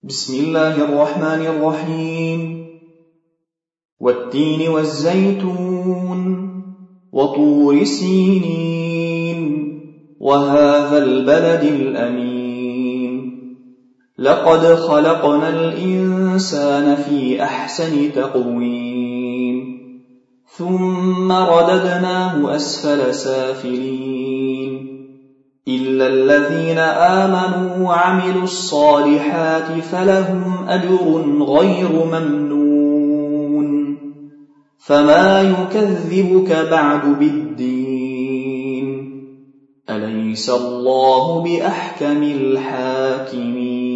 بسم الله الرحمن الرحيم. والتين والزيتون وطور سينين وهذا البلد الأمين لقد خلقنا الإنسان في أحسن تقويم ثم رددناه أسفل سافلين إلا الذين آمنوا وعملوا الصالحات فلهم أجر غير ممنون فما يكذبك بعد بالدين أليس الله بأحكم الحاكمين.